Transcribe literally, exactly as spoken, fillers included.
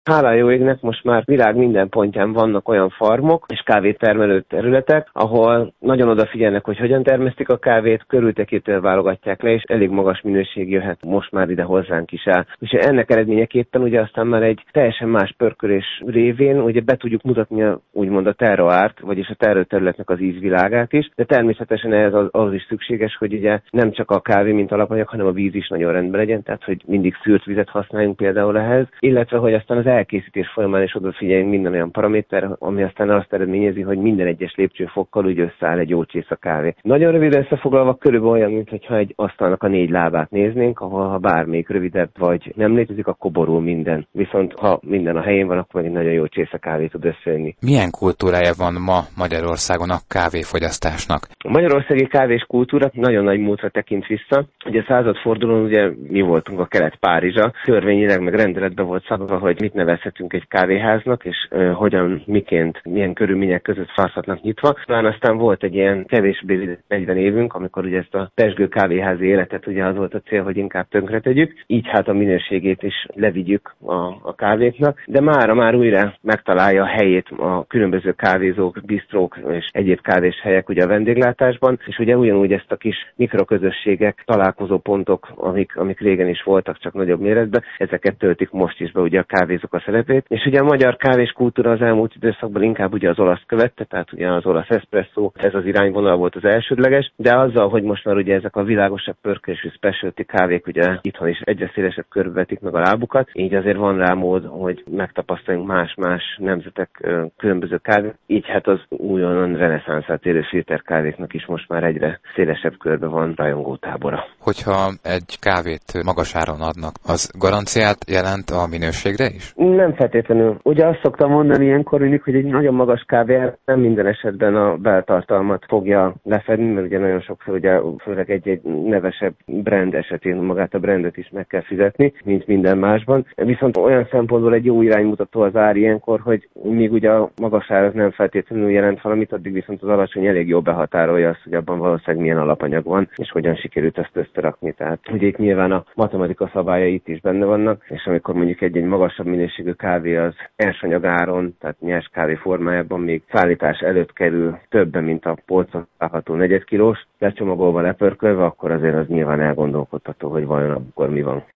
Hála jó égnek, most már világ minden pontján vannak olyan farmok és kávétermelő területek, ahol nagyon odafigyelnek, hogy hogyan termesztik a kávét, körültekintően válogatják le, és elég magas minőség jöhet most már ide hozzánk is el. És ennek eredményeképpen ugye aztán már egy teljesen más pörkölés révén ugye be tudjuk mutatni a, úgymond a terroárt, vagyis a termőterületnek az ízvilágát is, de természetesen ehhez az, az is szükséges, hogy ugye nem csak a kávé, mint alapanyag, hanem a víz is nagyon rendben legyen, tehát hogy mindig szűrt vizet használjunk például ehhez, illetve hogy aztán az elkészítés folyamán is odafigyeljünk minden olyan paraméter, ami aztán azt eredményezi, hogy minden egyes lépcsőfokkal úgy összeáll egy jó csésze kávé. Nagyon rövid összefoglalva körülbelül olyan, mintha egy asztalnak a négy lábát néznénk, ahol ha bármelyik rövidebb vagy nem létezik, akkor borul minden. Viszont ha minden a helyén van, akkor egy nagyon jó csésze kávé tud összejönni. Milyen kultúrája van ma Magyarországon a kávéfogyasztásnak? A magyarországi kávés kultúra nagyon nagy múltra tekint vissza. Ugye a századfordulón ugye mi voltunk a Kelet-Párizsa, törvényileg meg rendeletben volt szabva, hogy mit nevezhetünk egy kávéháznak, és uh, hogyan, miként, milyen körülmények között fárszhatnak nyitva. Talán aztán volt egy ilyen kevésbé negyven évünk, amikor ugye ezt a pezsgő kávéházi életet ugye az volt a cél, hogy inkább tönkretegyük, így hát a minőségét is levigyük a, a kávéknak, de mára már újra megtalálja a helyét a különböző kávézók, bistrók és egyéb kávéshelyek ugye a vendéglátásban, és ugye ugyanúgy ezt a kis mikroközösségek, találkozó pontok, amik, amik régen is voltak, csak nagyobb méretben, ezeket töltik most is be ugye a kávézók a szerepét. És ugye a magyar kávés kultúra az elmúlt időszakban inkább ugye az olasz követte, tehát ugye az olasz eszpresszó, ez az irányvonal volt az elsődleges, de azzal, hogy most már ugye ezek a világosabb pörkölésű specialty kávék ugye itthon is egyre szélesebb körbe vetik meg a lábukat, így azért van rá mód, hogy megtapasztaljunk más-más nemzetek különböző kávék, így hát az újonnan reneszánszát érő filterkávéknak is most már egyre szélesebb körbe van rajongótábora. Hogyha egy kávét magas áron adnak, az garanciát jelent a minőségre is? Nem feltétlenül. Ugye azt szoktam mondani ilyenkor mindig, hogy egy nagyon magas kávé nem minden esetben a beltartalmat fogja lefedni, mert ugye nagyon sokszor ugye főleg egy-egy nevesebb brand esetén magát a brandet is meg kell fizetni, mint minden másban. Viszont olyan szempontból egy jó iránymutató az ár ilyenkor, hogy míg ugye a magas ár az nem feltétlenül jelent valamit, addig viszont az alacsony elég jól behatárolja azt, hogy abban valószínűleg milyen alapanyag van, és hogyan sikerült ezt összerakni. Tehát ugye itt nyilván a matematika szabályai itt is benne vannak, és amikor mondjuk egy-egy magasabb minőségű kávé az nyersanyagáron, tehát nyers kávé formájában még szállítás előtt kerül többen, mint a polcon található negyed kilós, lecsomagolva, lepörkölve, akkor azért az nyilván elgondolkodható, hogy vajon akkor mi van.